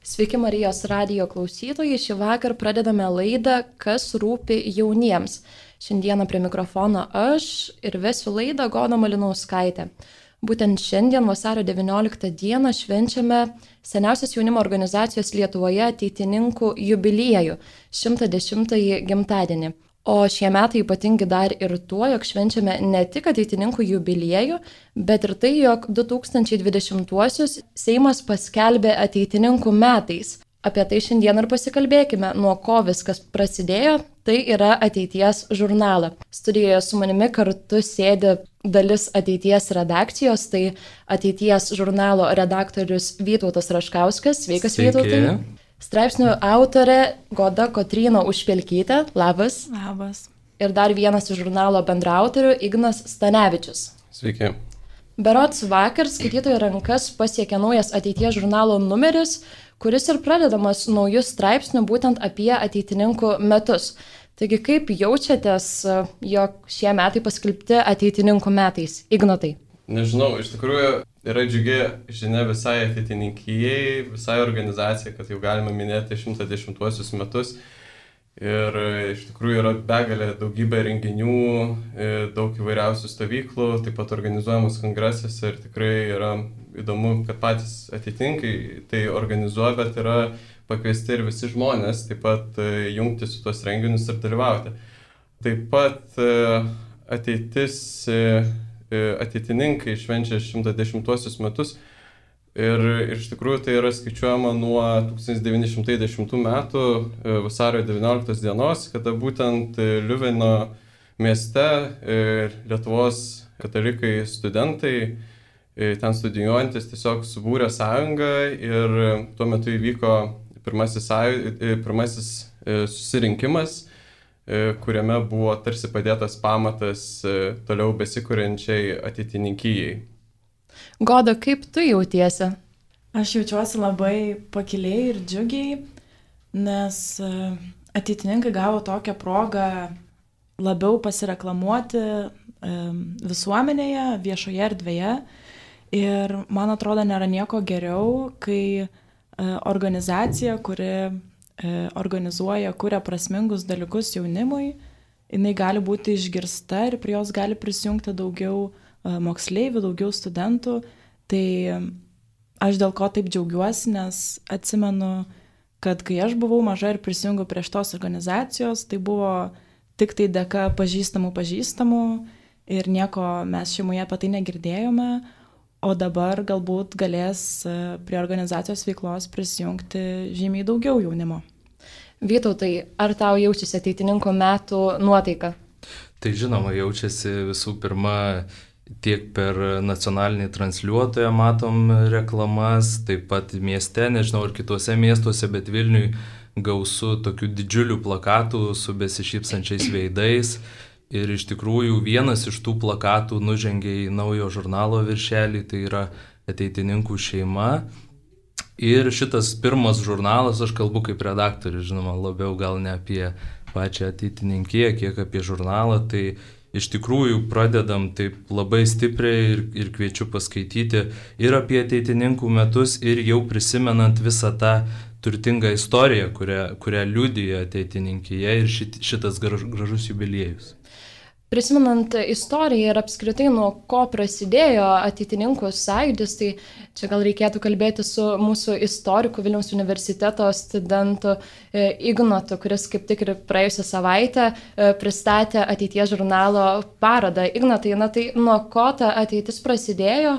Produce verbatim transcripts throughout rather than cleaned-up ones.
Sveiki Marijos radijo klausytojai, šį vakar pradedame laidą Kas rūpi jauniems. Šiandieną prie mikrofono aš ir vesiu laidą Goda Malinauskaitė. Būtent šiandien vasario devynioliktą dieną švenčiame seniausios jaunimo organizacijos Lietuvoje ateitininkų jubiliejų, šimtą dešimtąjį gimtadienį. O šie metai ypatingi dar ir tuo, jog švenčiame ne tik ateitininkų jubiliejų, bet ir tai, jog du tūkstančiai dvidešimtuosius Seimas paskelbė ateitininkų metais. Apie tai šiandien ir pasikalbėkime, nuo ko viskas prasidėjo, tai yra ateities žurnalą. Studijoje su manimi kartu sėdi dalis ateities redakcijos, tai ateities žurnalo redaktorius Vytautas Raškauskas. Sveikas, Sveiki. Vytautai. Straipsnių autorė Goda Kotryna Užpelkytė. Labas. Labas. Ir dar vienas iš žurnalo bendraautorių Ignas Stanevičius. Sveiki. Berods vakar skaitytojų rankas pasiekė naujas ateities žurnalo numeris, kuris ir pradedamas naujų straipsnių būtent apie ateitininkų metus. Taigi kaip jaučiatės, jog šie metai paskelbti ateitininkų metais? Ignotai. Nežinau, iš tikrųjų yra džiugi žinia visai ateitininkijai, visai organizacijai, kad jau galime minėti šimtą dešimtuosius metus. Ir iš tikrųjų yra begalė daugybė renginių, daug įvairiausių stovyklų, taip pat organizuojamas kongresas ir tikrai yra įdomu, kad patys ateitininkai tai organizuoja, bet yra pakviesti ir visi žmonės taip pat jungti su tuos renginius ir dalyvauti. Taip pat ateitis, ateitininkai švenčia šimtą dešimtuosius metus ir iš tikrųjų tai yra skaičiuojama nuo tūkstantis devyni šimtai dešimtų metų vasario devynioliktos dienos, kada būtent Liuveno mieste Lietuvos katalikai studentai ten studijuojantis tiesiog subūrė sąjungą ir tuo metu įvyko pirmasis, pirmasis susirinkimas, kuriame buvo tarsi padėtas pamatas toliau besikuriančiai ateitininkijai. Goda, kaip tu jautiesi? Aš jaučiuosi labai pakiliai ir džiugiai, nes ateitininkai gavo tokią progą labiau pasireklamuoti visuomenėje, viešoje erdvėje. Ir man atrodo, nėra nieko geriau, kai organizacija, kuri organizuoja, kuria prasmingus dalykus jaunimui, jinai gali būti išgirsta ir prie jos gali prisijungti daugiau moksleivių, daugiau studentų. Tai aš dėl ko taip džiaugiuosi, nes atsimenu, kad kai aš buvau maža ir prisijungiau prie šitos organizacijos, tai buvo tik tai dėka pažįstamų pažįstamų ir nieko mes šeimoje apie tai negirdėjome, o dabar galbūt galės prie organizacijos veiklos prisijungti žymiai daugiau jaunimo. Vytautai, ar tau jaučiasi ateitininkų metų nuotaika? Tai žinoma, jaučiasi visų pirma tiek per nacionalinį transliuotoją matom reklamas, taip pat mieste, nežinau, ir kituose miestuose, bet Vilniui gausu tokių didžiulių plakatų su besišypsančiais veidais. Ir iš tikrųjų vienas iš tų plakatų nužengė į naujo žurnalo viršelį, tai yra ateitininkų šeima. Ir šitas pirmas žurnalas, aš kalbu kaip redaktorius, žinoma, labiau gal ne apie pačią ateitininkiją, kiek apie žurnalą, tai iš tikrųjų pradedam taip labai stipriai ir, ir kviečiu paskaityti ir apie ateitininkų metus, ir jau prisimenant visą tą turtingą istoriją, kurią, kurią liudija ateitininkija ir šit, šitas gražus jubiliejus. Prisimenant istoriją ir apskritai nuo ko prasidėjo ateitininkų sąjūdis, tai čia gal reikėtų kalbėti su mūsų istoriku Vilniaus universiteto studentu Ignotu, kuris kaip tik ir praėjusią savaitę pristatė ateities žurnalo parodą. Ignotai, na tai nuo ko ta ateitis prasidėjo,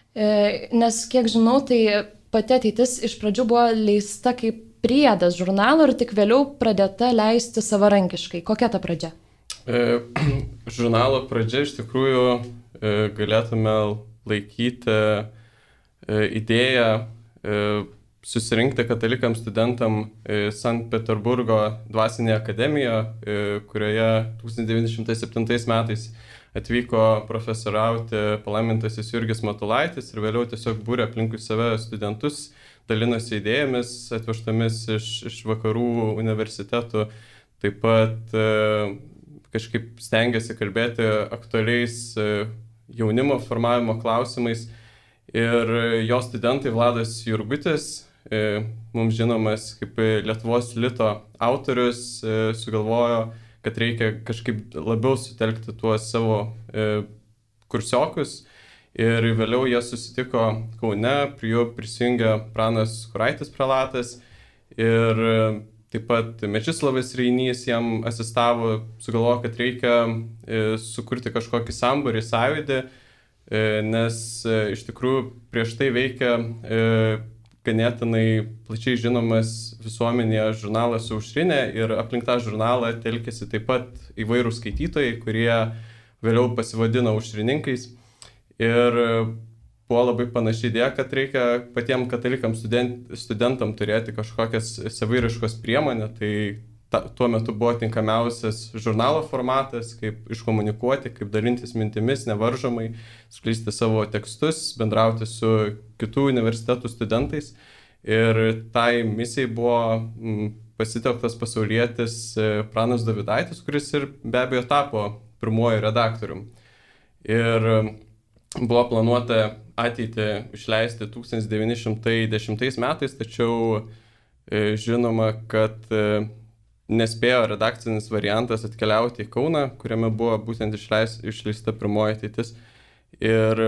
nes kiek žinau, tai pati ateitis iš pradžių buvo leista kaip priedas žurnalo ir tik vėliau pradėta leisti savarankiškai. Kokia ta pradžia? E, žurnalo pradžia iš tikrųjų e, galėtume laikyti e, idėją e, susirinkti katalikams studentam e, Sankt Peterburgo dvasinėje akademijoje, e, kurioje tūkstantis devyni šimtai septintais metais atvyko profesoriauti palaimintasis Jurgis Matulaitis ir vėliau tiesiog būrė aplinkui save studentus, dalinosi idėjomis atvežtomis iš, iš vakarų universitetų, taip pat e, kažkaip stengiasi kalbėti aktualiais jaunimo formavimo klausimais. Ir jo studentai Vladas Jurgutis mums žinomas kaip Lietuvos lito autorius, sugalvojo, kad reikia kažkaip labiau sutelkti tuos savo kursiokus. Ir vėliau jie susitiko Kaune, prie jų prisijungė Pranas Kuraitis prelatas ir taip pat Mečislovas Reinys jam asistavo, sugalvojo, kad reikia sukurti kažkokį sambūrį, sąjūdį, nes iš tikrųjų prieš tai veikia ganėtinai plačiai žinomas visuomenėje žurnalas Aušrinė ir aplink tą žurnalą telkėsi taip pat įvairūs skaitytojai, kurie vėliau pasivadino aušrininkais. Ir buvo labai panaši idėja, kad reikia patiems katalikams student, studentam turėti kažkokias savairiškos priemonę. Tai ta, tuo metu buvo tinkamiausias žurnalo formatas, kaip iškomunikuoti, kaip dalintis mintimis nevaržomai, skleisti savo tekstus, bendrauti su kitų universitetų studentais. Ir tai misijai buvo pasitelktas pasaulietis Pranas Dovydaitis, kuris ir be abejo tapo pirmuoju redaktorium. Ir buvo planuota ateitį išleisti tūkstantis devyni šimtai dešimtais metais, tačiau žinoma, kad nespėjo redakcinis variantas atkeliauti į Kauną, kuriame buvo būtent išleis, išleista pirmoji ateitis. Ir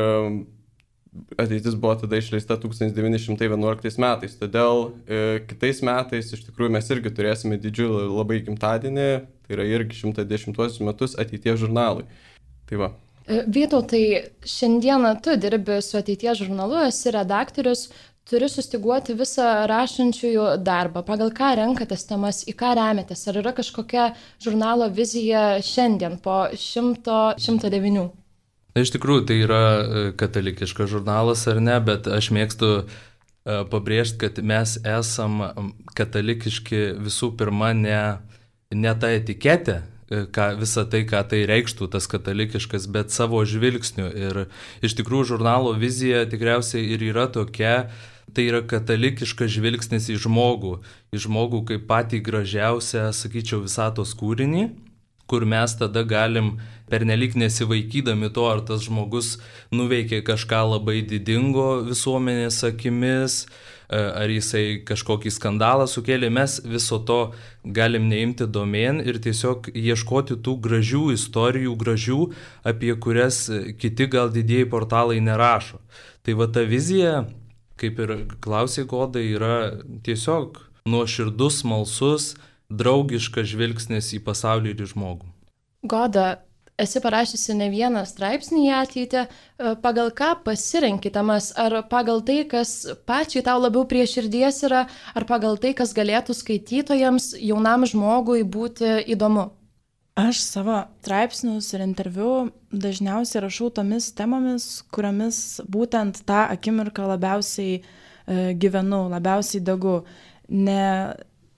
ateitis buvo tada išleista tūkstantis devyni šimtai vienuoliktais metais. Todėl kitais metais iš tikrųjų mes irgi turėsime didžiulį labai gimtadienį, tai yra irgi šimtas dešimtuosius metus ateities žurnalui. Tai va. Vytautai, šiandieną tu dirbi su ateities žurnalu, esi redaktorius, turi sustiguoti visą rašančiųjų darbą. Pagal ką renkatės temas, į ką remiatės? Ar yra kažkokia žurnalo vizija šiandien po šimto devynių? Iš tikrųjų, tai yra katalikiškas žurnalas ar ne, bet aš mėgstu pabrėžti, kad mes esam katalikiški visų pirma ne, ne ta etiketė, ką, visą tai, ką tai reikštų, tas katalikiškas, bet savo žvilgsniu. Ir iš tikrųjų žurnalo vizija tikriausiai ir yra tokia, tai yra katalikiškas žvilgsnis į žmogų, į žmogų kaip patį gražiausią, sakyčiau, visatos kūrinį, kur mes tada galim pernelyg nesivaikydami to, ar tas žmogus nuveikė kažką labai didingo visuomenės akimis, ar jisai kažkokį skandalą sukėlė, mes viso to galim neimti domėn ir tiesiog ieškoti tų gražių istorijų, gražių, apie kurias kiti gal didieji portalai nerašo. Tai va ta vizija, kaip ir klausė Goda, yra tiesiog nuoširdus, smalsus, draugiškas žvilgsnis į pasaulį ir į žmogų. Goda, esi parašysi ne vieną straipsnį į ateitį, pagal ką pasirenki temas, ar pagal tai, kas pačiai tau labiau prie širdies yra, ar pagal tai, kas galėtų skaitytojams, jaunam žmogui būti įdomu? Aš savo straipsnius ir interviu dažniausiai rašau tomis temomis, kuriomis būtent tą akimirką labiausiai e, gyvenu, labiausiai degu. Ne,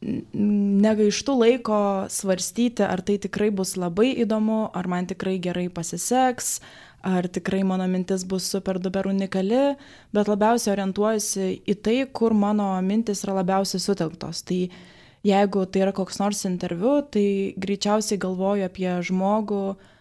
negaištu laiko svarstyti, ar tai tikrai bus labai įdomu, ar man tikrai gerai pasiseks, ar tikrai mano mintis bus super duper unikali, bet labiausiai orientuojuosi į tai, kur mano mintis yra labiausiai sutelktos. Tai jeigu tai yra koks nors interviu, tai greičiausiai galvoju apie žmogų,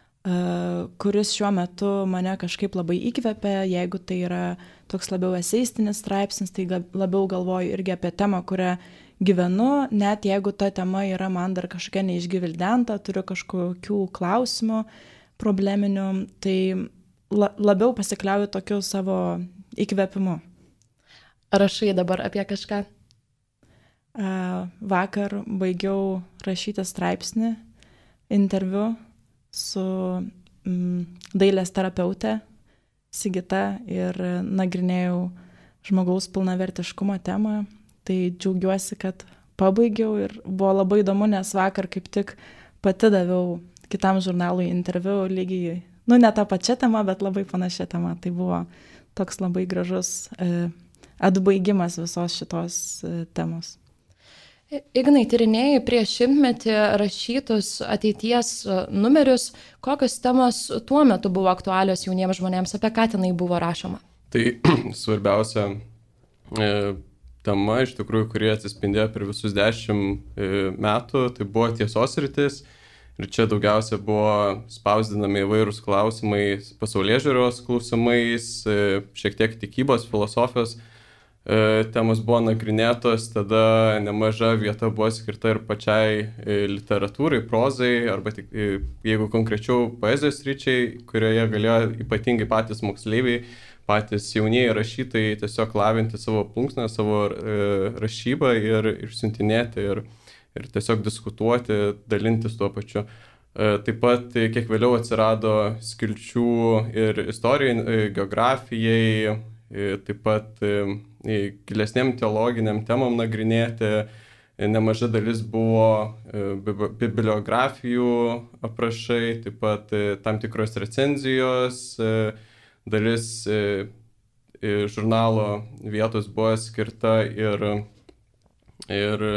kuris šiuo metu mane kažkaip labai įkvepia. Jeigu tai yra toks labiau eseistinis straipsnis, tai labiau galvoju irgi apie temą, kurią gyvenu, net jeigu ta tema yra man dar kažkokia neišgvildenta, turiu kažkokių klausimų probleminių, tai la, labiau pasikliauju tokiu savo įkvėpimu. Rašai dabar apie kažką? Vakar baigiau rašyti straipsnį, interviu su mm, dailės terapeutė Sigita ir nagrinėjau žmogaus pilnavertiškumo temą. Tai džiaugiuosi, kad pabaigiau ir buvo labai įdomu, nes vakar kaip tik pati daviau kitam žurnalui interviu lygiai, nu ne tą pačią temą, bet labai panašią temą. Tai buvo toks labai gražus e, atbaigimas visos šitos e, temos. Ignai, tyrinėjai prieš šimtmetį rašytus ateities numerius, kokios temos tuo metu buvo aktualios jauniems žmonėms, apie ką tenai buvo rašoma? Tai svarbiausia e, tema, iš tikrųjų, kurie atsispindėjo per visus dešimt metų, tai buvo tiesos sritis. Ir čia daugiausia buvo spausdinami įvairūs klausimai pasaulėžiūros klausimais, šiek tiek tikybos, filosofijos temos buvo nagrinėtos, tada nemaža vieta buvo skirta ir pačiai literatūrai, prozai, arba tik, jeigu konkrečiau poezijos ryčiai, kurioje galėjo ypatingai patys moksleiviai, patys jaunieji rašytojai tiesiog lavinti savo plunksną, savo rašybą ir išsiuntinėti ir, ir tiesiog diskutuoti, dalintis tuo pačiu. Taip pat kiek vėliau atsirado skilčių ir istorijai, geografijai, taip pat gilesniam teologiniam temom nagrinėti. Nemaža dalis buvo bibliografijų aprašai, taip pat tam tikros recenzijos, dalis žurnalo vietos buvo skirta ir, ir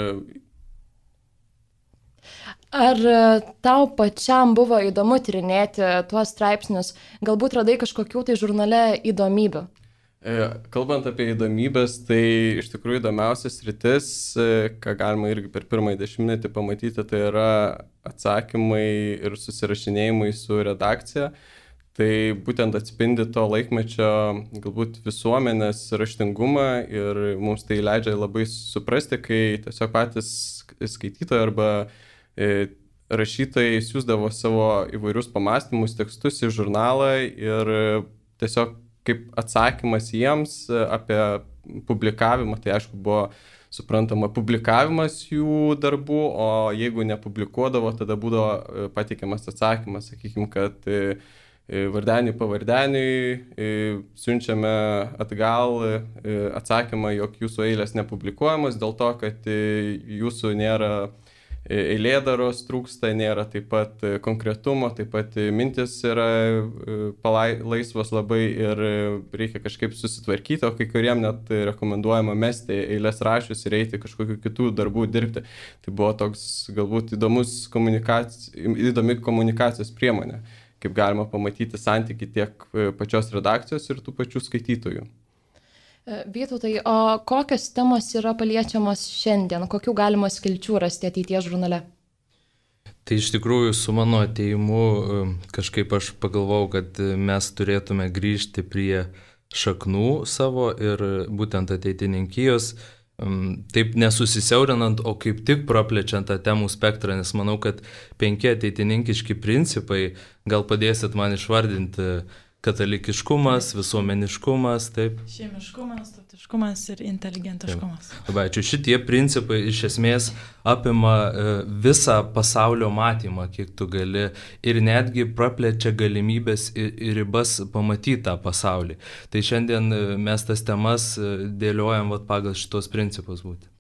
Ar tau pačiam buvo įdomu tyrinėti tuos straipsnius? Galbūt radai kažkokių tai žurnale įdomybių? Kalbant apie įdomybės, tai iš tikrųjų įdomiausias rytis, ką galima irgi per pirmąjį dešimtmetį pamatyti, tai yra atsakymai ir susirašinėjimai su redakcija. Tai būtent atspindi to laikmečio galbūt visuomenės raštingumą ir mums tai leidžia labai suprasti, kai tiesiog patys skaitytojai arba rašytojai siųsdavo savo įvairius pamąstymus, tekstus į žurnalą ir tiesiog kaip atsakymas jiems apie publikavimą, tai aišku buvo suprantama publikavimas jų darbų, o jeigu nepublikuodavo, tada būdavo pateikiamas atsakymas, sakykime, kad vardenį pavardeniui siunčiame atgal atsakymą, jog jūsų eilės nepublikuojamos dėl to, kad jūsų nėra eilėdaros, trūksta, nėra taip pat konkretumo, taip pat mintis yra palai, laisvos labai ir reikia kažkaip susitvarkyti, o kai kuriem net rekomenduojama mesti eilės rašius ir eiti kažkokių kitų darbų dirbti. Tai buvo toks galbūt įdomus komunikac... įdomi komunikacijos priemonė, kaip galima pamatyti santykį tiek pačios redakcijos ir tų pačių skaitytojų. Vytautai, o kokios temos yra paliečiamos šiandien? Kokių galima skilčių rasti ateities žurnale? Tai iš tikrųjų su mano ateimu kažkaip aš pagalvojau, kad mes turėtume grįžti prie šaknų savo ir būtent ateitininkijos, taip nesusisiaurinant, o kaip tik praplečiant tą temų spektrą, nes manau, kad penki ateitininkiški principai, gal padėsit man išvardinti, katalikiškumas, visuomeniškumas, taip. Šeimiškumas, tautiškumas ir inteligentiškumas. Labai ačiū. Šitie principai iš esmės apima visą pasaulio matymą, kiek tu gali, ir netgi praplečia galimybės ir ribas pamatyti tą pasaulį. Tai šiandien mes tas temas dėliojam vat, pagal šitos principus būtent.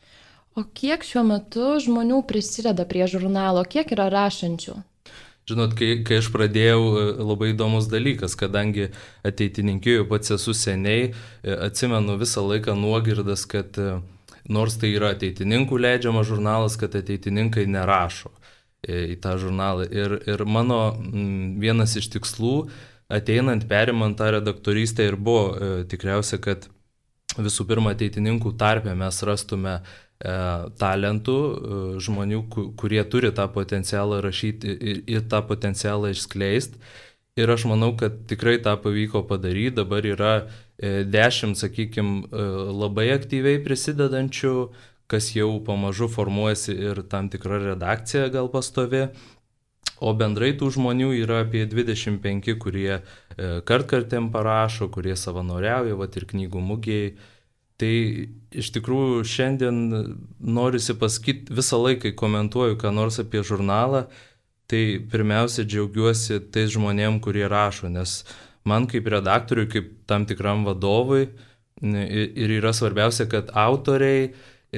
O kiek šiuo metu žmonių prisideda prie žurnalo? Kiek yra rašančių? Žinot, kai, kai aš pradėjau, labai įdomus dalykas, kadangi ateitininkijoje pats esu seniai, atsimenu visą laiką nuogirdas, kad nors tai yra ateitininkų leidžiamas žurnalas, kad ateitininkai nerašo į tą žurnalą. Ir, ir mano vienas iš tikslų, ateinant, perimant tą redaktorystę, ir buvo tikriausia, kad visų pirma ateitininkų tarpe mes rastume talentų, žmonių, kurie turi tą potencialą rašyti ir, ir tą potencialą išskleisti. Ir aš manau, kad tikrai tą pavyko padaryti. Dabar yra dešimt, sakykime, labai aktyviai prisidedančių, kas jau pamažu formuojasi ir tam tikra redakcija gal pastovi. O bendrai tų žmonių yra apie dvidešimt penki, kurie kartkartėm parašo, kurie savanoriauja, vat ir knygų mugėjai. Tai iš tikrųjų šiandien norisi pasakyti, visą laiką komentuoju, ką nors apie žurnalą, tai pirmiausia džiaugiuosi tais žmonėm, kurie rašo, nes man kaip redaktoriui, kaip tam tikram vadovui ir yra svarbiausia, kad autoriai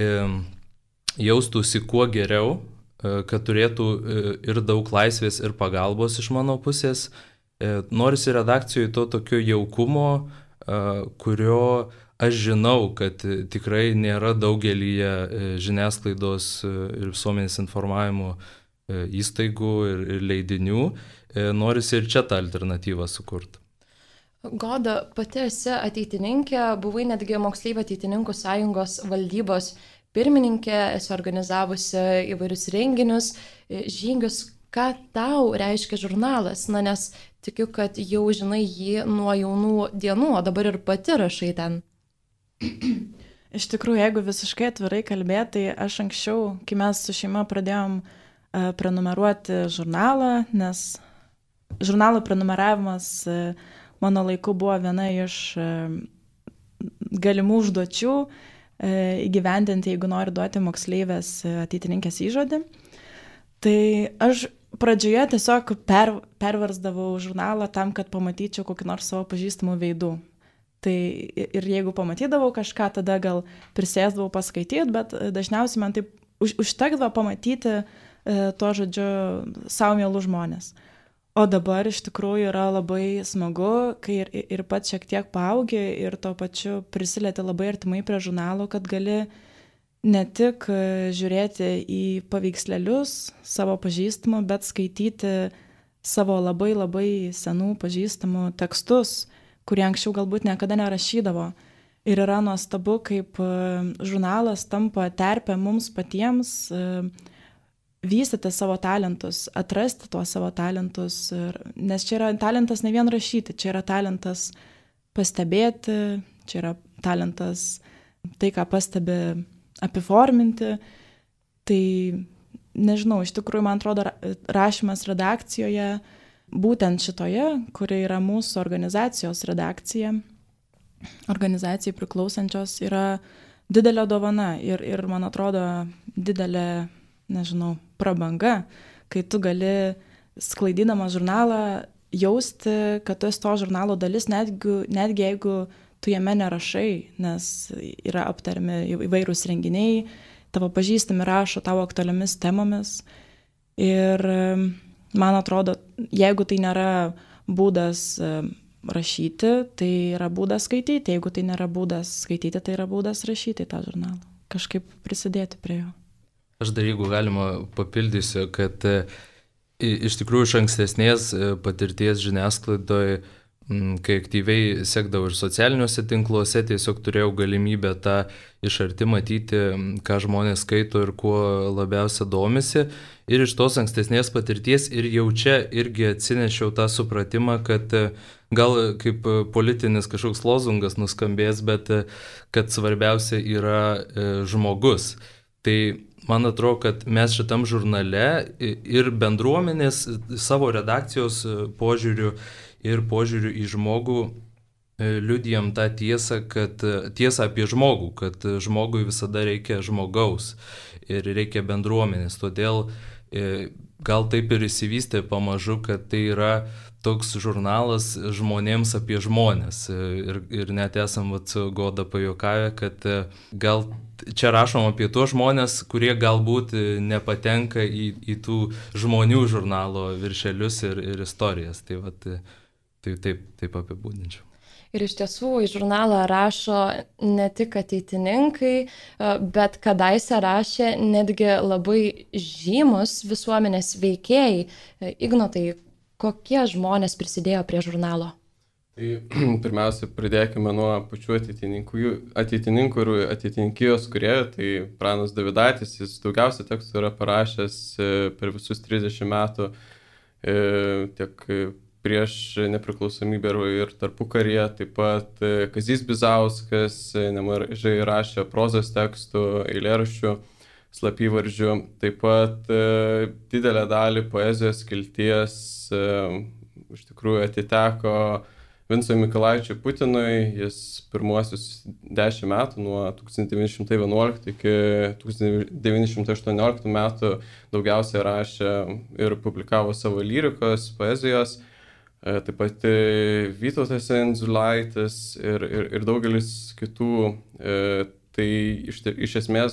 jaustųsi kuo geriau, kad turėtų ir daug laisvės ir pagalbos iš mano pusės. Norisi redakcijoje to tokio jaukumo, kurio aš žinau, kad tikrai nėra daugelyje žiniasklaidos ir visuomenės informavimo įstaigų ir, ir leidinių. Norisi ir čia tą alternatyvą sukurti. Goda, pati esi ateitininkė, buvai netgi Moksleivių ateitininkų sąjungos valdybos pirmininkė, esi organizavusi įvairius renginius, žygius. Ką tau reiškia žurnalas? Na, nes tikiu, kad jau žinai jį nuo jaunų dienų, o dabar ir pati rašai ten. Iš tikrųjų, jeigu visiškai atvirai kalbėti, tai aš anksčiau, kai mes su šeima pradėjom uh, prenumeruoti žurnalą, nes žurnalo prenumeravimas uh, mano laiku buvo viena iš uh, galimų užduočių uh, įgyvendinti, jeigu nori duoti moksleivės uh, ateitininkės įžodį. Tai aš pradžioje tiesiog per, perversdavau žurnalą tam, kad pamatyčiau kokį nors savo pažįstamų veidų. Tai ir jeigu pamatydavau kažką, tada gal prisėsdavau paskaityti, bet dažniausiai man taip už, užtekdavo pamatyti e, to žodžiu savo mielų žmonės. O dabar iš tikrųjų yra labai smagu, kai ir, ir pats šiek tiek paaugi ir to pačiu prisilieti labai artimai prie žurnalo, kad gali ne tik žiūrėti į paveikslelius savo pažįstamų, bet skaityti savo labai labai senų pažįstamų tekstus, kurie anksčiau galbūt niekada nerašydavo. Ir yra nuostabu, kaip žurnalas tampa terpė mums patiems vystyti savo talentus, atrasti tuos savo talentus. Nes čia yra talentas ne vien rašyti, čia yra talentas pastebėti, čia yra talentas tai, ką pastebi apiforminti. Tai nežinau, iš tikrųjų, man atrodo, rašymas redakcijoje, būtent šitoje, kuri yra mūsų organizacijos redakcija, organizacijai priklausančios, yra didelė dovana ir, ir man atrodo, didelė, nežinau, prabanga, kai tu gali sklaidydama žurnalą jausti, kad tu esi to žurnalo dalis, netgi, netgi jeigu tu jame nerašai, nes yra aptariami įvairūs renginiai, tavo pažįstami rašo tavo aktualiomis temomis. Ir man atrodo, jeigu tai nėra būdas rašyti, tai yra būdas skaityti. Jeigu tai nėra būdas skaityti, tai yra būdas rašyti tą žurnalą. Kažkaip prisidėti prie jo. Aš dar jeigu galima papildysiu, kad iš tikrųjų iš ankstesnės patirties žiniasklaidoje, kai aktyviai sekdavau ir socialiniuose tinkluose, tiesiog turėjau galimybę tą iš arti matyti, ką žmonės skaito ir kuo labiausia domisi. Ir iš tos ankstesnės patirties ir jau čia irgi atsinešiau tą supratimą, kad gal kaip politinis kažkoks lozungas nuskambės, bet kad svarbiausia yra žmogus. Tai man atrodo, kad mes šitam žurnale ir bendruomenės savo redakcijos požiūriu ir požiūriu į žmogų liudijam tą tiesą, kad tiesą apie žmogų, kad žmogui visada reikia žmogaus ir reikia bendruomenės. Todėl gal taip ir įsivystė pamažu, kad tai yra toks žurnalas žmonėms apie žmonės. Ir, ir net esam vat, su Goda pajuokavę, kad gal čia rašom apie tuos žmonės, kurie galbūt nepatenka į, į tų žmonių žurnalo viršelius ir, ir istorijas. Tai, vat, tai taip, taip apibūdinčiau. Ir iš tiesų į žurnalą rašo ne tik ateitininkai, bet kadaise rašė netgi labai žymus visuomenės veikėjai. Ignotai, kokie žmonės prisidėjo prie žurnalo? Tai pirmiausia, pradėkime nuo pačių ateitininkų, ateitininkų ir ateitininkijos kūrėjų. Tai Pranas Davidaitis, jis daugiausia tekstų yra parašęs per visus trisdešimt metų tiek prieš nepriklausomybę ir tarpukaryje. Taip pat Kazys Bizauskas nemažai rašė prozos tekstų, eilėraščių, slapyvardžių. Taip pat didelę dalį poezijos skilties iš tikrųjų atiteko Vincui Mykolaičiui Putinui. Jis pirmuosius dešimt metų, nuo tūkstantis devyni šimtai vienuoliktų iki tūkstantis devyni šimtai aštuonioliktų metų daugiausiai rašė ir publikavo savo lyrikos, poezijos. Taip pat Vytautas Endziulaitis ir, ir, ir daugelis kitų. Tai iš, iš esmės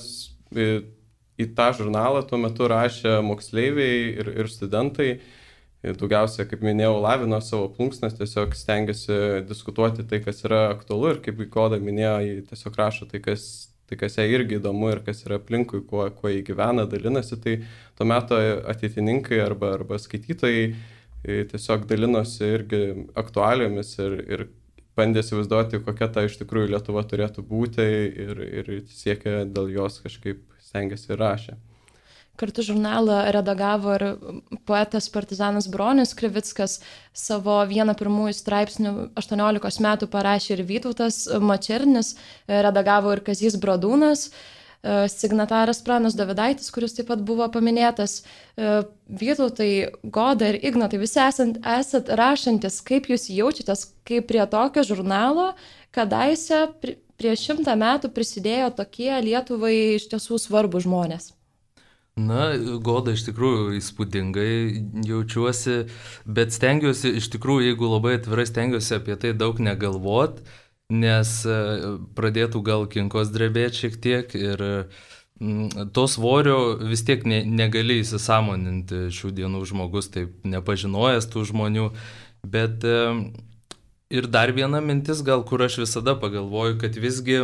į tą žurnalą tuo metu rašė moksleiviai ir, ir studentai. Daugiausia, kaip minėjau, lavino savo plunksnas, tiesiog stengiasi diskutuoti tai, kas yra aktualu, ir kaip Goda minėjo, jie tiesiog rašo tai, kas, tai, kas jai irgi įdomu ir kas yra aplinkui, kuo, kuo jie gyvena, dalinasi. Tai tuo metu ateitininkai arba, arba skaitytojai tiesiog dalinosi irgi aktualijomis ir, ir bandė įsivaizduoti, kokia ta iš tikrųjų Lietuva turėtų būti, ir, ir siekia dėl jos kažkaip stengiasi ir rašė. kartu žurnalą redagavo ir poetas partizanas Bronius Krivickas, savo vieną pirmųjų straipsnių aštuoniolikos metų parašė ir Vytautas Mačernis, redagavo ir Kazys Bradūnas, signataras Pranas Dovidaitis, kuris taip pat buvo paminėtas. Vytautai, Goda ir Ignotai, visi esant, esat rašantis, kaip jūs jaučiatės, kaip prie tokio žurnalo kadaise prieš šimtą metų prisidėjo tokie Lietuvai iš tiesų svarbus žmonės. Na, Goda, iš tikrųjų įspūdingai jaučiuosi, bet stengiuosi, iš tikrųjų, jeigu labai atvirai stengiuosi apie tai daug negalvot, nes pradėtų gal kinkos drebėti šiek tiek ir to svorio vis tiek ne, negali įsisamoninti šių dienų žmogus, taip nepažinojęs tų žmonių, bet ir dar viena mintis gal, kur aš visada pagalvoju, kad visgi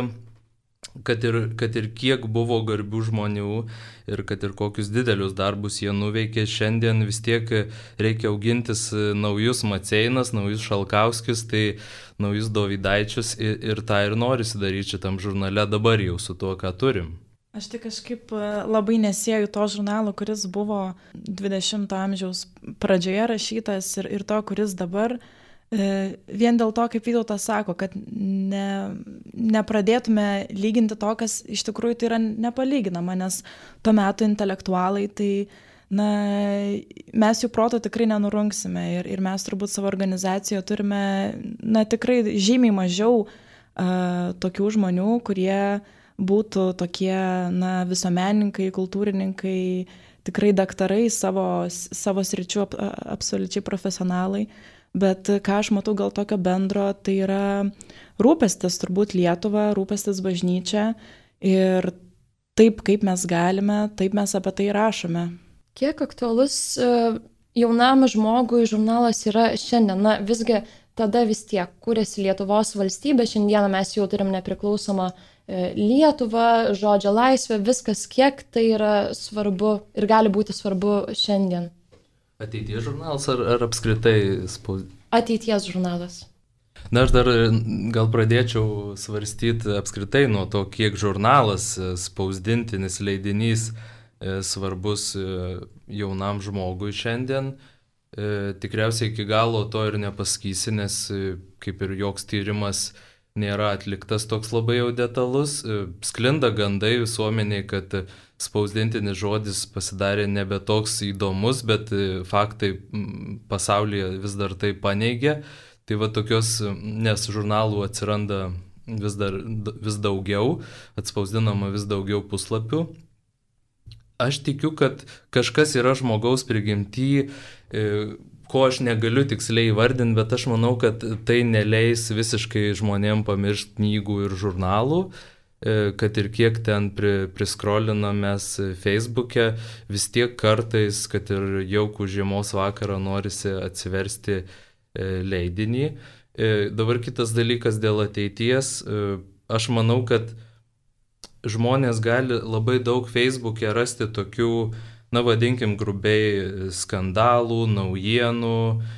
Kad ir, kad ir kiek buvo garbių žmonių ir kad ir kokius didelius darbus jie nuveikė, šiandien vis tiek reikia augintis naujus Maceinas, naujus Šalkauskius, tai naujus Dovydaičius ir, ir tą ir norisi daryti šitam žurnale dabar jau su tuo, ką turim. Aš tik kažkaip labai nesieju to žurnalo, kuris buvo dvidešimto amžiaus pradžioje rašytas ir, ir to, kuris dabar. Vien dėl to, kaip Vytautas sako, kad ne, nepradėtume lyginti to, kas iš tikrųjų tai yra nepalyginama, nes tuo metu intelektualai, tai na, mes jų proto tikrai nenurunksime ir, ir mes turbūt savo organizacijoje turime na, tikrai žymiai mažiau uh, tokių žmonių, kurie būtų tokie na, visuomenininkai, kultūrininkai, tikrai daktarai, savo, savo sričių ap, absoliučiai profesionalai. Bet ką aš matau gal tokio bendro, tai yra rūpestis turbūt Lietuva, rūpestis bažnyčia ir taip, kaip mes galime, taip mes apie tai rašome. Kiek aktualus jaunam žmogui žurnalas yra šiandien? Na, visgi tada vis tiek kūrėsi Lietuvos valstybė, šiandieną mes jau turim nepriklausomą Lietuvą, žodžio laisvę, viskas, kiek tai yra svarbu ir gali būti svarbu šiandien. Ateities žurnalas ar, ar apskritai spausdinti? Ateities žurnalas. Na, aš dar gal pradėčiau svarstyti apskritai nuo to, kiek žurnalas spausdintinis leidinys svarbus jaunam žmogui šiandien. Tikriausiai iki galo to ir nepasakysi, nes kaip ir joks tyrimas nėra atliktas toks labai jau detalus. Sklinda gandai visuomeniai, kad spausdintinis žodis pasidarė nebe toks įdomus, bet faktai pasaulyje vis dar tai paneigia. Tai va tokios, nes žurnalų atsiranda vis, dar, vis daugiau, atspausdinama vis daugiau puslapių. Aš tikiu, kad kažkas yra žmogaus prigimty, ko aš negaliu tiksliai įvardinti, bet aš manau, kad tai neleis visiškai žmonėm pamiršti knygų ir žurnalų, kad ir kiek ten pri, priskrolinam mes Facebook'e, vis tiek kartais, kad ir jaukų žiemos vakarą norisi atsiversti leidinį. Dabar kitas dalykas dėl ateities. Aš manau, kad žmonės gali labai daug Facebook'e rasti tokių, na vadinkim grubiai, skandalų, naujienų,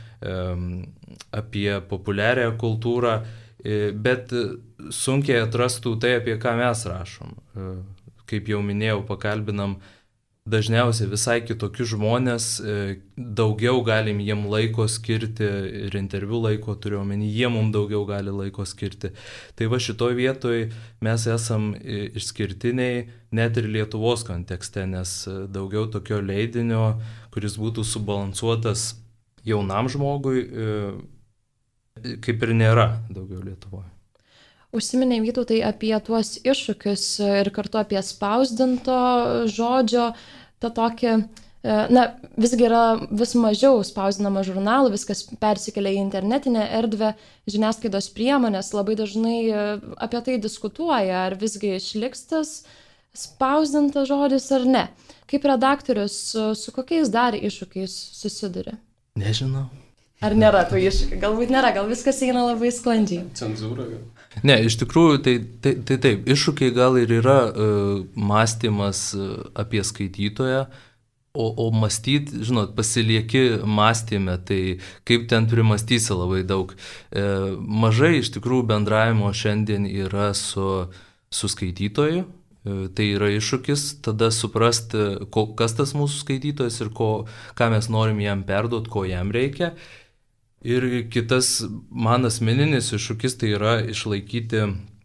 apie populiarią kultūrą, bet sunkiai atrastų tai, apie ką mes rašom. Kaip jau minėjau, pakalbinam dažniausiai visai kitokius žmonės, daugiau galim jiem laiko skirti ir interviu laiko turiu omeny, jie mums daugiau gali laiko skirti. Tai va šitoj vietoj mes esam išskirtiniai net ir Lietuvos kontekste, nes daugiau tokio leidinio, kuris būtų subalansuotas jaunam žmogui, kaip ir nėra daugiau Lietuvoje. Užsiminė Vytautai apie tuos iššūkius ir kartu apie spausdinto žodžio, tą tokį, na, visgi yra vis mažiau spausdinama žurnalų, viskas persikelia į internetinę erdvę, žiniasklaidos priemonės labai dažnai apie tai diskutuoja, ar visgi išliks tas spausdintas žodis ar ne. Kaip redaktorius, su kokiais dar iššūkiais susiduri? Nežinau. Ar nėra tų iššūkių? Galbūt nėra, gal viskas eina labai sklandžiai. Cenzūra gal? Ne, iš tikrųjų, tai, tai, tai taip, iššūkiai gal ir yra uh, mąstymas apie skaitytoją, o, o mąstyti, žinot, pasilieki mąstyme, tai kaip ten primastysi labai daug. E, mažai iš tikrųjų bendravimo šiandien yra su, su skaitytoju, Tai yra iššūkis, tada suprasti, ko, kas tas mūsų skaitytojas ir ko, ką mes norim jam perduoti, ko jam reikia. Ir kitas man asmeninis iššūkis tai yra išlaikyti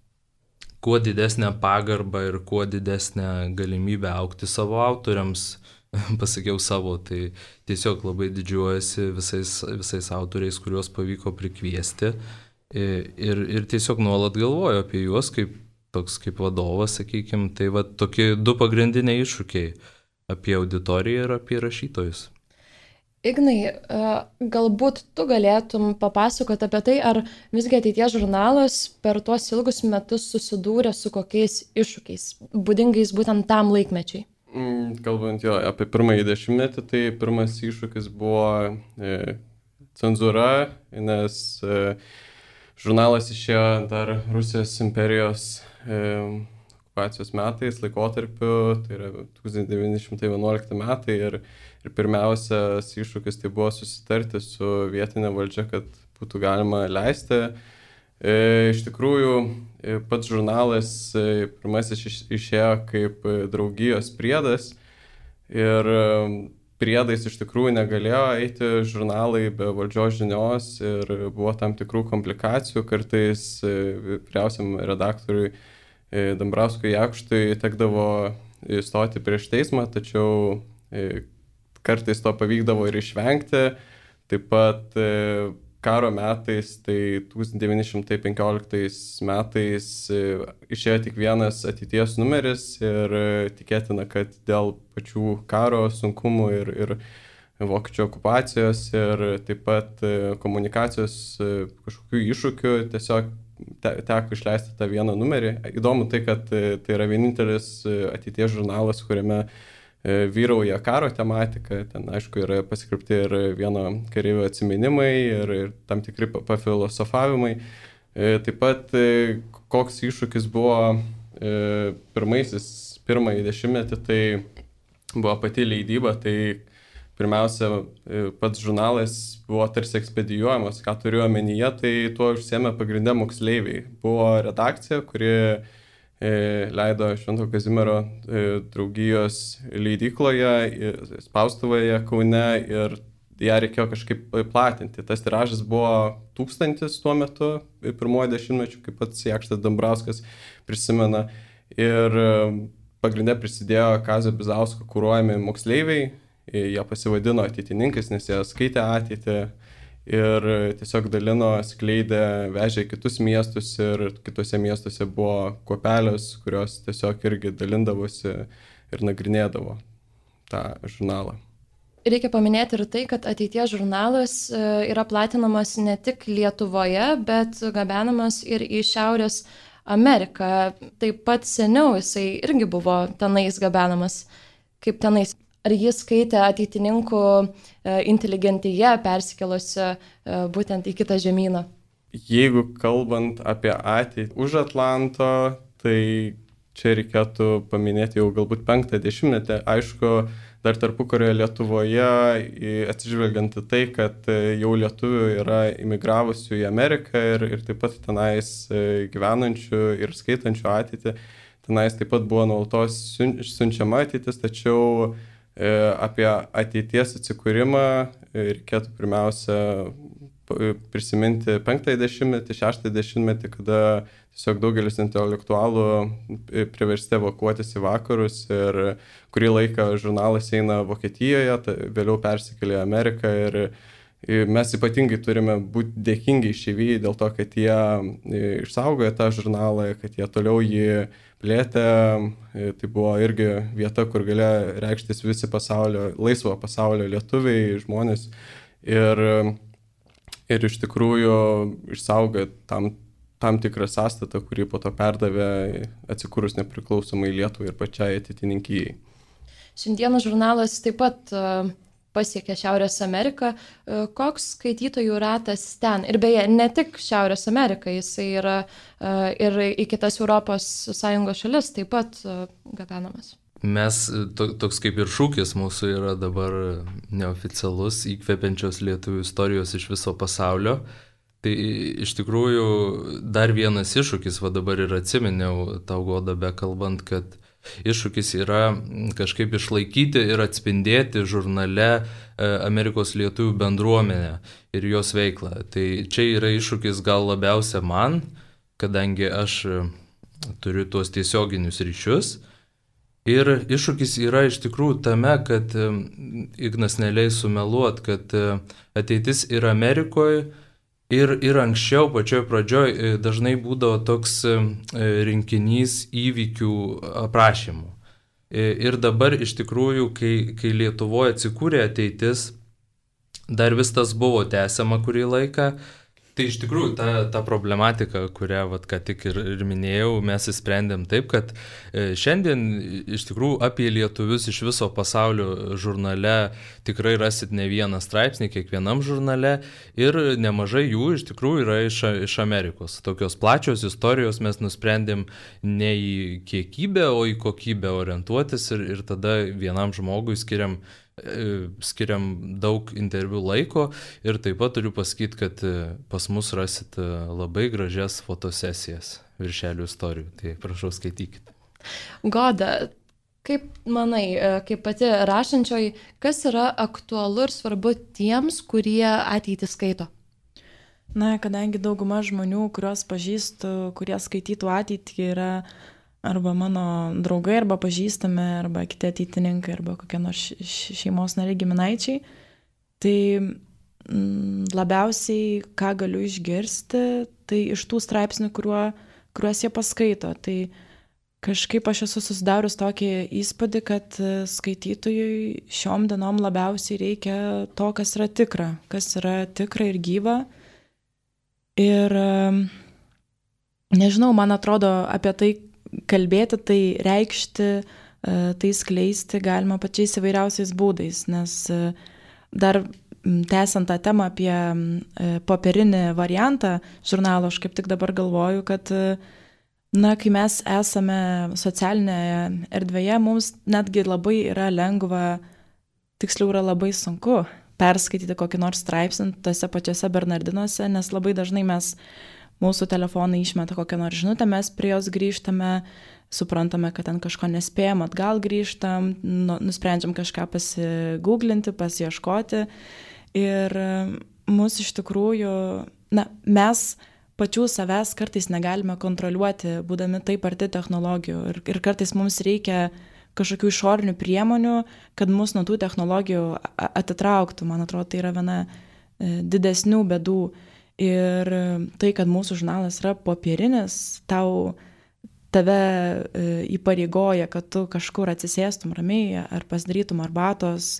kuo didesnę pagarbą ir kuo didesnę galimybę augti savo autoriams. Pasakiau savo, tai tiesiog labai didžiuojasi visais, visais autoriais, kuriuos pavyko prikviesti. Ir, ir tiesiog nuolat galvoju apie juos kaip toks kaip vadovas, sakykime, tai va tokie du pagrindiniai iššūkiai apie auditoriją ir apie rašytojus. Ignai, galbūt tu galėtum papasakoti apie tai, ar visgi Ateities žurnalas per tuos ilgus metus susidūrė su kokiais iššūkiais, būdingais būtent tam laikmečiai? Kalbant jo apie pirmąjį dešimtmetį, tai pirmas iššūkis buvo e, cenzūra, nes e, žurnalas išėjo dar Rusijos imperijos okupacijos metais, laikotarpiu, tai yra tūkstantis devyni šimtai vienuolikti metai ir, ir pirmiausias iššūkis tai buvo susitarti su vietinė valdžia, kad būtų galima leisti. E, iš tikrųjų, pats žurnalas pirmasis išėjo kaip draugijos priedas ir priedais iš tikrųjų negalėjo eiti žurnalai be valdžios žinios ir buvo tam tikrų komplikacijų, kartais vyriausiam redaktoriui Dambrauskui Jakštui tekdavo stoti prieš teismą, tačiau kartais to pavykdavo ir išvengti. Taip pat karo metais, tai tūkstantis devyni šimtai penkioliktais metais išėjo tik vienas Ateities numeris ir tikėtina, kad dėl pačių karo sunkumų ir, ir vokiečių okupacijos ir taip pat komunikacijos kažkokių iššūkių tiesiog teko išleisti tą vieną numerį. Įdomu tai, kad tai yra vienintelis Ateities žurnalas, kuriame vyrauja karo tematika. Ten, aišku, yra paskelbti ir vieno kareivio atsiminimai ir, ir tam tikri pafilosofavimai. Taip pat, koks iššūkis buvo pirmaisiais, pirmąjį dešimtmetį, tai buvo pati leidyba. Tai pirmiausia, pats žurnalas buvo tarsi ekspedijuojamas, ką turiu omenyje, tai tuo užsiėmė pagrindė moksleiviai. Buvo redakcija, kuri leido Švento Kazimiero draugijos leidykloje, spaustuvoje Kaune ir ją reikėjo kažkaip platinti. Tas tiražas buvo tūkstantis tuo metu, pirmojo dešimtmečių, kaip pats Jakštas Dambrauskas prisimena. Ir pagrindė prisidėjo Kazio Bizausko kuruojami moksleiviai. Jie pasivadino ateitininkais, nes jie skaitė ateitį ir tiesiog dalino, skleidė, vežė kitus miestus ir kitose miestuose buvo kuopelės, kurios tiesiog irgi dalindavosi ir nagrinėdavo tą žurnalą. Reikia paminėti ir tai, kad Ateities žurnalas yra platinamas ne tik Lietuvoje, bet gabenamas ir į Šiaurės Ameriką. Taip pat seniau jisai irgi buvo tenais gabenamas. Kaip tenais? Ar jis skaitė ateitininkų inteligentiją persikėlusi būtent į kitą žemyną? Jeigu kalbant apie ateitį už Atlanto, tai čia reikėtų paminėti jau galbūt penktą dešimtmetį. Aišku, dar tarpukario Lietuvoje, atsižvelgiant į tai, kad jau lietuvių yra imigravusių į Ameriką ir, ir taip pat tenais gyvenančių ir skaitančių ateitį, tenais taip pat buvo nuolatos siunčiama ateitis, tačiau apie ateities atsikūrimą reikėtų pirmiausia prisiminti penktąjį dešimtmetį, šeštąjį dešimtmetį, kada tiesiog daugelis intelektualų priversti evakuotis į vakarus ir kurį laiką žurnalas eina Vokietijoje, vėliau persikėlė į Ameriką ir mes ypatingai turime būti dėkingi išeivijai dėl to, kad jie išsaugojo tą žurnalą, kad jie toliau jį plėtė. Tai buvo irgi vieta, kur galėjo reikštis visi pasaulio, laisvo pasaulio lietuviai, žmonės ir, ir iš tikrųjų išsaugojo tam, tam tikrą sąstatą, kurį po to perdavė atsikūrus nepriklausomai Lietuvai ir pačiai ateitininkijai. Šiandieną žurnalas taip pat pasiekė Šiaurės Ameriką. Koks skaitytojų ratas ten? Ir beje, ne tik Šiaurės Amerika, jisai yra ir į kitas Europos Sąjungos šalis taip pat gabenamas. Mes, to, toks kaip ir šūkis mūsų yra dabar neoficialus, įkvepiančios lietuvių istorijos iš viso pasaulio. Tai iš tikrųjų dar vienas iššūkis, va dabar ir atsiminiau tau, Goda, bekalbant, kad iššūkis yra kažkaip išlaikyti ir atspindėti žurnale Amerikos lietuvių bendruomenę ir jos veiklą. Tai čia yra iššūkis gal labiausia man, kadangi aš turiu tuos tiesioginius ryšius. Ir iššūkis yra iš tikrųjų tame, kad Ignas neleis sumeluot, kad ateitis ir Amerikoje, ir, ir anksčiau, pačioj pradžioj, dažnai būdavo toks rinkinys įvykių aprašymų. Ir dabar iš tikrųjų, kai, kai Lietuvoje atsikūrė ateitis, dar vis tas buvo tęsiama kurį laiką. Tai iš tikrųjų ta, ta problematika, kurią vat, ką tik ir, ir minėjau, mes įsprendėm taip, kad šiandien iš tikrųjų apie lietuvius iš viso pasaulio žurnale tikrai rasit ne vieną straipsnį kiekvienam žurnale ir nemažai jų iš tikrųjų yra iš, iš Amerikos. Tokios plačios istorijos mes nusprendėm ne į kiekybę, o į kokybę orientuotis ir, ir tada vienam žmogui skiriam skiriam daug interviu laiko ir taip pat turiu pasakyti, kad pas mus rasit labai gražias fotosesijas viršelių istorijų. Tai prašau skaitykite. Goda, kaip manai, kaip pati rašančioji, kas yra aktualu ir svarbu tiems, kurie ateitį skaito? Na, kadangi dauguma žmonių, kuriuos pažįstu, kurie skaitytų ateitį, yra arba mano draugai, arba pažįstami, arba kiti ateitininkai, arba kokie nors šeimos nariai giminaičiai. Tai mm, labiausiai, ką galiu išgirsti, tai iš tų straipsnių, kuriuo, kuriuos jie paskaito. Tai kažkaip aš esu susidarius tokį įspūdį, kad skaitytojui šiom dienom labiausiai reikia to, kas yra tikra, kas yra tikra ir gyva. Ir nežinau, man atrodo, apie tai kalbėti, tai reikšti, tai skleisti galima pačiais įvairiausiais būdais, nes dar tęsiant tą temą apie popierinį variantą žurnalo, aš kaip tik dabar galvoju, kad na, kai mes esame socialinėje erdvėje, mums netgi labai yra lengva, tiksliau yra labai sunku perskaityti kokį nors straipsnį tose pačiose Bernardinuose, nes labai dažnai mes mūsų telefonai išmeta kokią nors žinutę, mes prie jos grįžtame, suprantame, kad ten kažko nespėjom, atgal grįžtam, nu, nusprendžiam kažką pasigūglinti, pasieškoti. Ir mūsų iš tikrųjų, na, mes pačių savęs kartais negalime kontroliuoti, būdami taip arti technologijų. Ir, ir kartais mums reikia kažkokių išorinių priemonių, kad mus nuo tų technologijų atitrauktų. Man atrodo, tai yra viena didesnių bėdų. Ir tai, kad mūsų žurnalas yra popierinis, tau tave įpareigoja, kad tu kažkur atsisėstum ramiai, ar pasidarytum arbatos,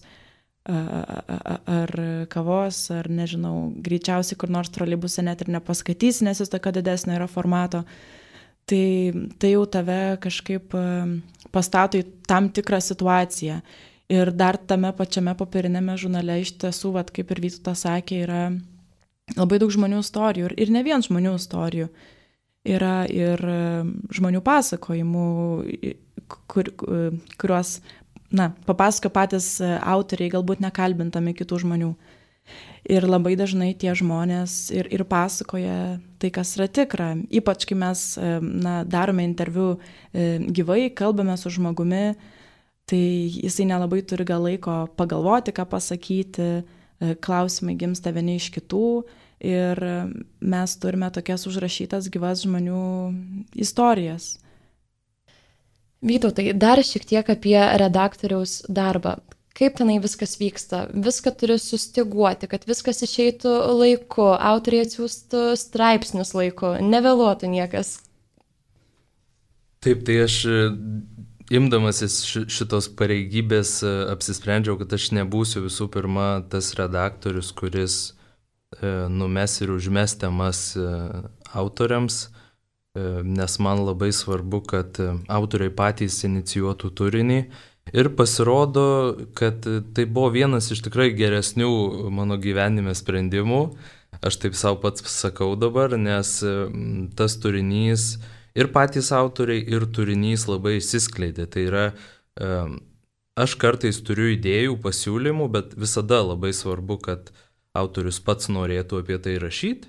ar kavos, ar nežinau, greičiausiai kur nors troleibuse net ir nepaskaitysi, nes jis tokio didesnio yra formato. Tai, tai jau tave kažkaip pastato į tam tikrą situaciją. Ir dar tame pačiame popierinėme žurnale iš tiesų, vat, kaip ir Vytautas sakė, yra labai daug žmonių istorijų ir, ir ne vien žmonių istorijų. Yra ir žmonių pasakojimų, kur, kuriuos, na, papasako patys autoriai, galbūt nekalbintami kitų žmonių. Ir labai dažnai tie žmonės ir, ir pasakoja tai, kas yra tikra. Ypač, kai mes, na, darome interviu gyvai, kalbame su žmogumi, tai jisai nelabai turi gal laiko pagalvoti, ką pasakyti, klausimai gimsta vieni iš kitų ir mes turime tokias užrašytas gyvas žmonių istorijas. Vytautai, dar šiek tiek apie redaktoriaus darbą. Kaip tenai viskas vyksta? Viską turi sustiguoti, kad viskas išeitų laiku, autoriai atsiųstų straipsnius laiku, nevėluotų niekas. Taip, tai aš imdamasis šitos pareigybės apsisprendžiau, kad aš nebūsiu visų pirma tas redaktorius, kuris numes ir užmes temas autoriams, nes man labai svarbu, kad autoriai patys inicijuotų turinį. Ir pasirodo, kad tai buvo vienas iš tikrai geresnių mano gyvenime sprendimų. Aš taip savo pats sakau dabar, nes tas turinys ir patys autoriai, ir turinys labai išsiskleidė. Tai yra, aš kartais turiu idėjų, pasiūlymų, bet visada labai svarbu, kad autorius pats norėtų apie tai rašyti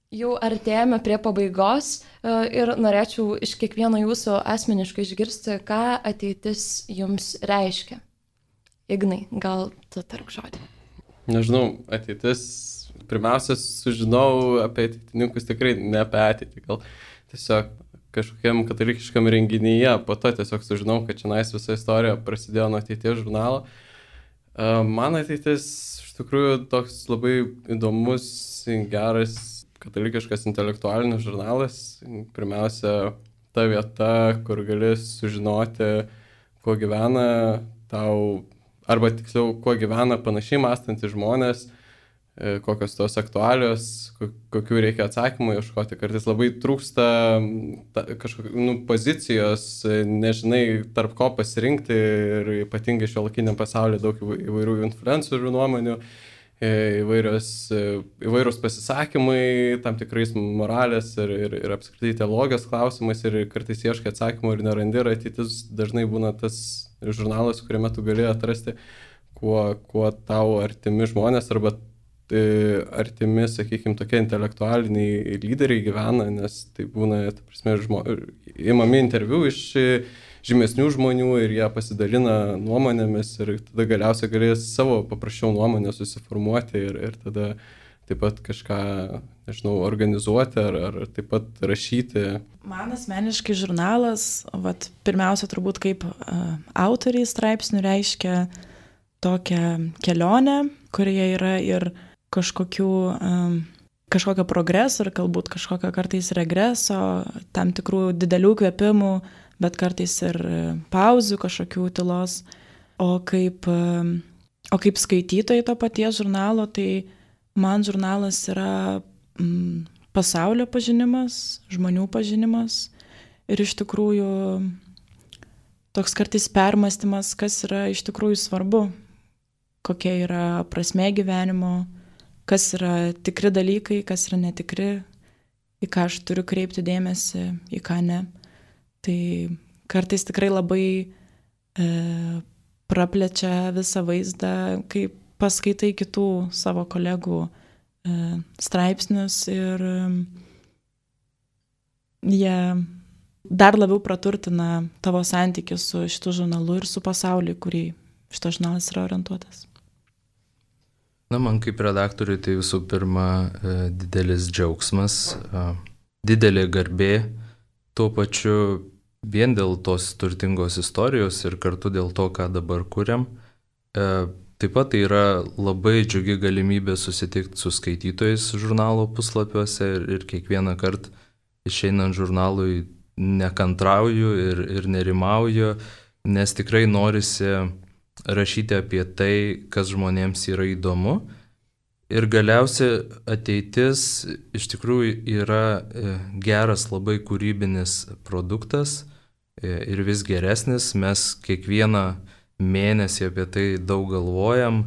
Jau artėjame prie pabaigos ir norėčiau iš kiekvieno jūsų asmeniškai išgirsti, ką ateitis jums reiškia. Ignai, gal tu tark žodį? Nežinau, ateitis, pirmiausia, sužinau apie ateitininkus tikrai ne apie ateitį, gal tiesiog kažkokiam katalikiškam renginyje, po to tiesiog sužinau, kad čionais visa istorija prasidėjo nuo ateities žurnalo. Man ateitis iš tikrųjų toks labai įdomus, geras katalikiškas intelektualinis žurnalas. Pirmiausia, ta vieta, kur gali sužinoti, kuo gyvena tau, arba tiksliau, kuo gyvena panašiai mąstantys žmonės, kokios tos aktualios, kokių reikia atsakymų ieškoti. Kartais labai trūksta kažkokių nu, pozicijos, nežinai tarp ko pasirinkti ir ypatingai šiuolaikiniam pasaulyje daug įvairių influencerių nuomonių, įvairios, įvairūs pasisakymai, tam tikrais moralės ir, ir, ir apskritai teologijos klausimais ir kartais ieškai atsakymų ir nerandi ir ateitis dažnai būna tas žurnalas, kuriame tu gali atrasti, kuo, kuo tau artimi žmonės arba artimi, sakykime, tokie intelektualiniai lyderiai gyvena, nes tai būna, ta prasme, žmo... imami interviu iš žymesnių žmonių ir jie pasidalina nuomonėmis ir tada galiausiai galės savo paprasčiau nuomonę susiformuoti ir, ir tada taip pat kažką, nežinau, organizuoti ar, ar taip pat rašyti. Man asmeniškai žurnalas, vat, pirmiausia turbūt kaip uh, autoriai straipsnių reiškia tokią kelionę, kurioje yra ir kažkokių, um, kažkokio progreso ir galbūt kažkokio kartais regreso, tam tikrų didelių kvėpimų, bet kartais ir pauzių, kažkokių tylos. O kaip, um, o kaip skaitytojai to paties žurnalo, tai man žurnalas yra mm, pasaulio pažinimas, žmonių pažinimas ir iš tikrųjų toks kartais permąstymas, kas yra iš tikrųjų svarbu, kokia yra prasmė gyvenimo, kas yra tikri dalykai, kas yra netikri, į ką aš turiu kreipti dėmesį, į ką ne. Tai kartais tikrai labai e, praplečia visą vaizdą, kai paskaitai kitų savo kolegų e, straipsnius ir e, jie dar labiau praturtina tavo santykį su šitu žurnalu ir su pasauliu, kurį šitas žurnalas yra orientuotas. Na, man kaip redaktoriui tai visų pirma didelis džiaugsmas, didelė garbė, tuo pačiu vien dėl tos turtingos istorijos ir kartu dėl to, ką dabar kuriam. Taip pat tai yra labai džiugi galimybė susitikti su skaitytojais žurnalo puslapiuose ir, ir kiekvieną kartą išeinant žurnalui nekantrauju ir, ir nerimauju, nes tikrai norisi rašyti apie tai, kas žmonėms yra įdomu. Ir galiausiai ateitis iš tikrųjų yra geras, labai kūrybinis produktas ir vis geresnis. Mes kiekvieną mėnesį apie tai daug galvojam,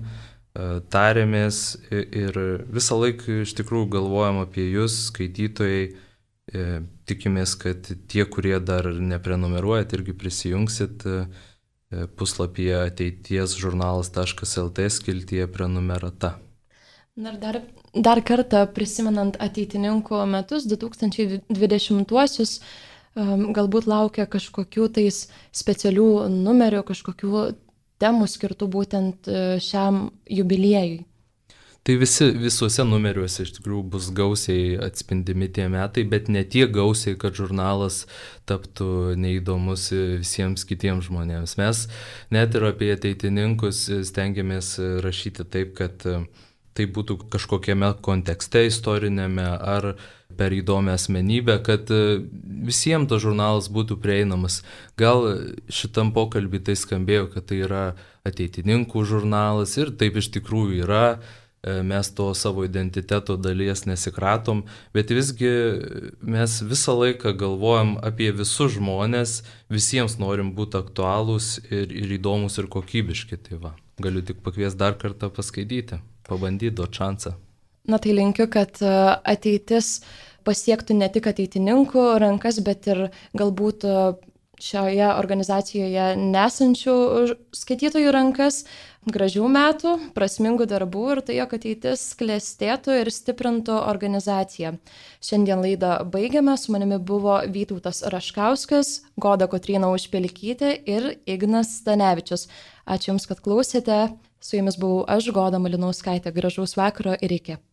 tarėmės ir visą laiką iš tikrųjų galvojam apie jūs, skaitytojai. Tikimės, kad tie, kurie dar neprenumeruojat, irgi prisijungsit puslapyje ateities žurnalas taškas el tė skiltyje prenumerata. Dar, dar kartą prisimenant ateitininkų metus, du tūkstančiai dvidešimtuosius, galbūt laukia kažkokių tais specialių numerių, kažkokių temų skirtų būtent šiam jubiliejui. Tai visi, visuose numeriuose iš tikrųjų bus gausiai atspindimi tie metai, bet ne tiek gausiai, kad žurnalas taptų neįdomus visiems kitiems žmonėms. Mes net ir apie ateitininkus stengiamės rašyti taip, kad tai būtų kažkokiame kontekste istorinėme ar per įdomią asmenybę, kad visiems tas žurnalas būtų prieinamas. Gal šitam pokalbį tai skambėjo, kad tai yra ateitininkų žurnalas ir taip iš tikrųjų yra. Mes to savo identiteto dalies nesikratom, bet visgi mes visą laiką galvojam apie visus žmonės, visiems norim būti aktualūs ir, ir įdomus ir kokybiški. Tai va, galiu tik pakviesti dar kartą paskaityti, pabandyti, duoti šansą. Na tai linkiu, kad ateitis pasiektų ne tik ateitininkų rankas, bet ir galbūt šioje organizacijoje nesančių skaitytojų rankas. gražių metų, prasmingų darbų ir tai, jog ateitis klestėtų ir stiprintų organizaciją. Šiandien laidą baigiame, su manimi buvo Vytautas Raškauskas, Goda Kotryna Užpelikytė ir Ignas Stanevičius. Ačiū Jums, kad klausėte. Su Jumis buvau aš, Goda Malinauskaitė. Gražaus vakaro ir iki.